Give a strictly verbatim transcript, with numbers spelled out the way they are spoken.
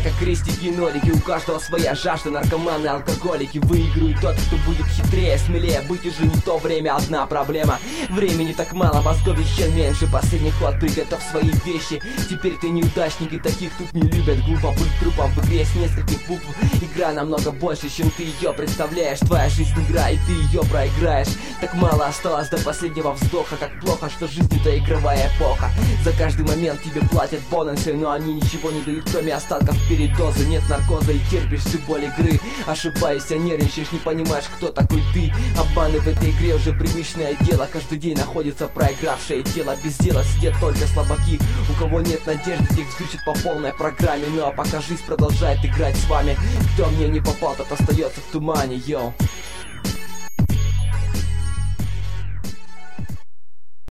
как крестики и нолики, у каждого своя жажда. Наркоманы, алкоголики, выигрывает тот, кто будет хитрее, смелее. Быть уже не то время, одна проблема: времени так мало, мозгов еще меньше. Последний ход, приготовь свои вещи. Теперь ты неудачник, и таких тут не любят. Глупо быть трупом в игре с нескольких букв. Игра намного больше, чем ты ее представляешь. Твоя жизнь игра, и ты ее проиграешь. Так мало осталось до последнего вздоха. Как плохо, что жизнь это игровая эпоха. За каждый момент тебе платят бонусы, но они ничего не дают, кроме остатков передоза. Нет наркоза и терпишь всю боль игры. Ошибаешься, нервничаешь, не понимаешь, кто такой ты. Обманы в этой игре уже привычное дело. Каждый день находится проигравшее тело. Без дела сидят только слабаки. У кого нет надежды, тех взключат по полной программе. Ну а пока жизнь продолжает играть с вами, кто мне не попал, тот остается в тумане, йоу.